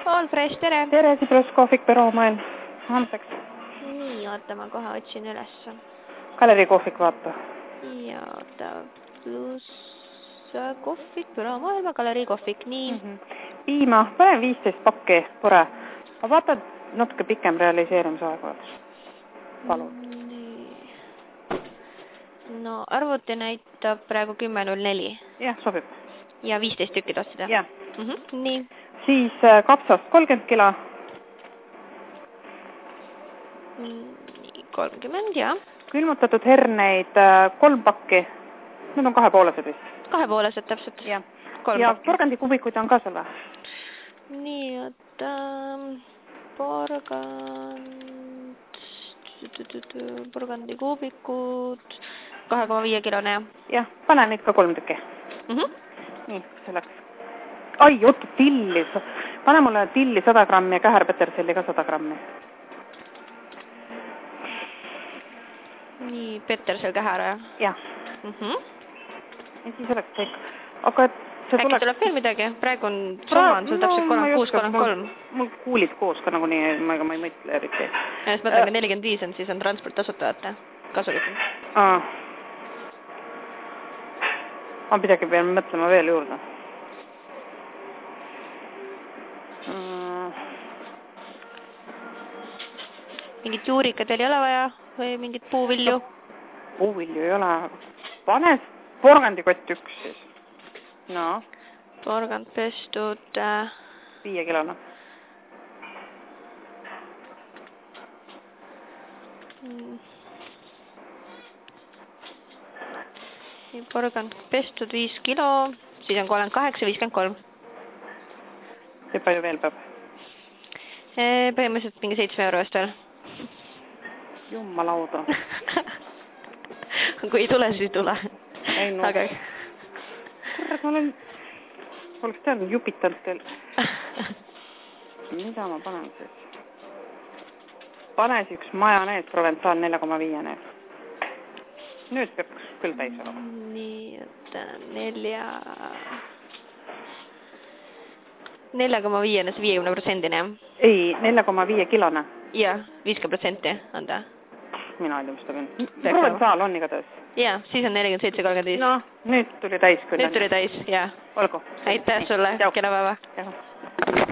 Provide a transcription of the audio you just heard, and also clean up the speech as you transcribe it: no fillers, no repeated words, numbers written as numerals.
All fresh, tere! Tere, Sibrus kohvik Peroomael. Andeks. Nii, oota, ma kohe otsin üles. Galeri kohvik, vaata. Ja, oota, pluss kohvik, Peroomaelma, Galeri kohvik, nii. Piima, pane 15 pakki, pore. Ma vaata natuke pikem realiseerimisaeg. Palun. Nii. No, arvuti näitab praegu 10.04. Jah, sobib. Ja 15 tükki tahtsida? Jah. Nii. Siis kapsast 30 kilo. Nii, 30, jah. Külmutatud herneid 3 pakki. Need on 2,5 vist. 2,5 täpselt. Ja porgandikubikuid on ka sul või? Nii, oota, porgandikuubikud 2,5 kilone, jah? Jah, pane neid ka 3 tükki. Nii, see läks. Ai, oota, tilli. Pane mulle tilli 100 grammi ja käherpeterselli ka 100 grammi. Nii, petersel kähera, jah? Jah. Ja siis oleks kõik. Aga äkki tuleb veel midagi? Praegu on summa on sul täpselt 36,33. Mul kuulid koos ka nagu nii, ma ei mõtle eriti. Ja siis mõtlen, kui 45 on, siis on transport tasutajate kasulikum. Ma midagi pean mõtlema veel juurde. Mingit juurikat ei ole vaja või mingit puuvilju? Puuvilju ei ole. Pane porgandikott üks siis. No. Porgand pestud 5 kilona. Porgand pestud 5 kilo, siis on 38,53. Ja palju veel peab? Põhimõtteliselt mingi 7 euro eest veel. Jummalauda. Kui ei tule, siis ei tule. Ei no. Aga... Kurat, ma oleks teadnud jupitanud teil. Mida ma panen siis? Pane siis üks majonees Provençal 4,5. Nüüd peaks küll täis olema. Nii, et 4,5 see 50%-ne, jah? Ei, 4,5 kilone. Jah, 50% on ta. Mina ei tea, mis ta küll. Provençal on igatahes. Jah, siis on 47,35. No, nüüd tuli täis küll. Nüüd tuli täis, jah. Olgu. Aitäh sulle, kena päeva. Jah.